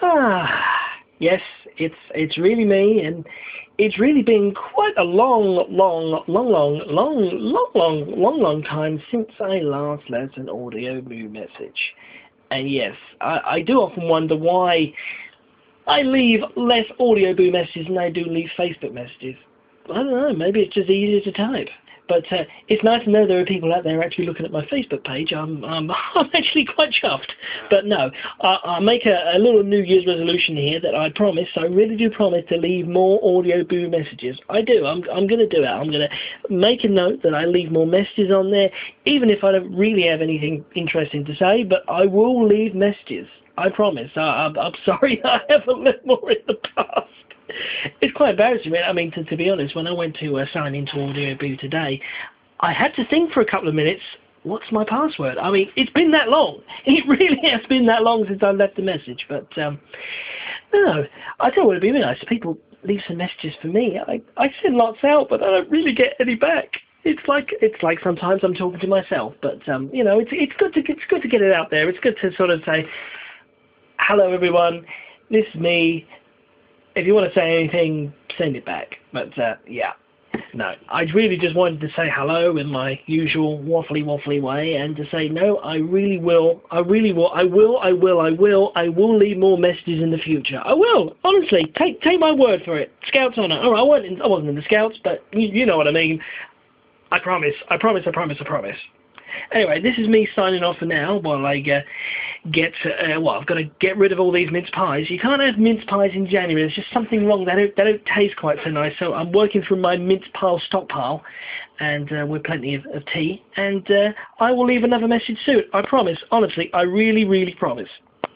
Yes, it's really me, and it's really been quite a long time since I last left an audio moo message. And yes, I do often wonder why I leave less audio boo messages than I do leave Facebook messages. I don't know, maybe it's just easier to type. But it's nice to know there are people out there actually looking at my Facebook page. I'm actually quite chuffed. But no, I'll make a little New Year's resolution here that I really do promise to leave more audio boo messages. I do. I'm going to do it. I'm going to make a note that I leave more messages on there, even if I don't really have anything interesting to say, but I will leave messages. I promise. I'm sorry I haven't left more in the past. It's quite embarrassing. I mean, to be honest, when I went to sign into Audio Boo today, I had to think for a couple of minutes, what's my password? I mean, it's been that long. It really has been that long since I left the message. But, no, I tell you what would be really nice. People leave some messages for me. I send lots out, but I don't really get any back. It's like sometimes I'm talking to myself. But, you know, it's good to get it out there. It's good to sort of say, hello, everyone. This is me. If you want to say anything, send it back. But, yeah. No, I really just wanted to say hello in my usual waffly way and to say, no, I really will. I will leave more messages in the future. I will. Honestly, take my word for it. Scouts on it. All right, I wasn't in the Scouts, but you know what I mean. I promise. Anyway, this is me signing off for now while I I've got to get rid of all these mince pies. You can't have mince pies in January. There's just something wrong. They don't taste quite so nice. So I'm working through my mince pile stockpile, and with plenty of tea. And I will leave another message soon. I promise. Honestly, I really promise.